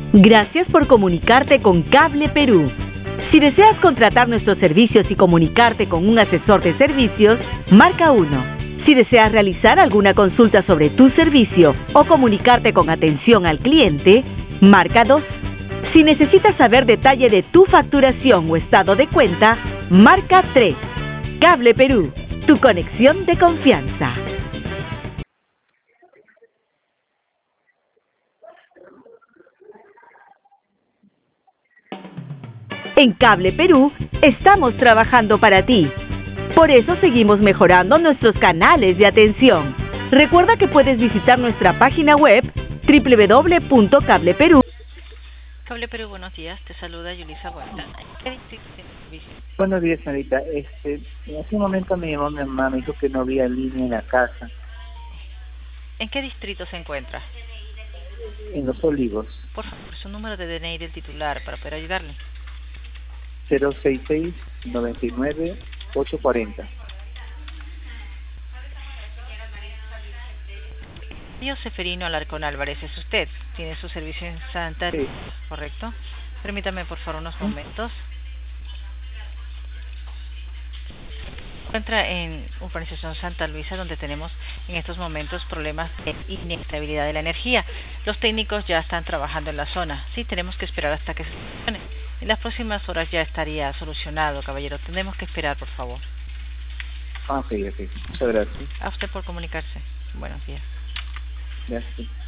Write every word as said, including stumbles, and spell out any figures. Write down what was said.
Gracias por comunicarte con Cable Perú. Si deseas contratar nuestros servicios y comunicarte con un asesor de servicios, marca uno. Si deseas realizar alguna consulta sobre tu servicio o comunicarte con atención al cliente, marca dos. Si necesitas saber detalle de tu facturación o estado de cuenta, marca tres. Cable Perú, tu conexión de confianza. En Cable Perú estamos trabajando para ti. Por eso seguimos mejorando nuestros canales de atención. Recuerda que puedes visitar nuestra página web doble u doble u doble u punto cable perú. Cable Perú, buenos días. Te saluda Yulisa Guaita. ¿Qué distrito tiene servicio? Buenos días, señorita. Este, hace un momento me llamó mi mamá, me dijo que no había línea en la casa, ¿En qué distrito se encuentra? en Los Olivos. Por favor, su número de D N I del titular para poder ayudarle. cero seis seis, noventa y nueve, ocho cuarenta. Yo, Seferino Alarcón Álvarez, es usted. Tiene su servicio en Santa Luisa, Sí. ¿correcto? Permítame, por favor, unos momentos. Se encuentra en Urbanización Santa Luisa, donde tenemos en estos momentos problemas de inestabilidad de la energía. Los técnicos ya están trabajando en la zona. Sí, tenemos que esperar hasta que se solucione. En las próximas horas ya estaría solucionado, caballero. Tenemos que esperar, por favor. Ah, ok, ok. Muchas gracias. A usted por comunicarse. Buenos días. Gracias.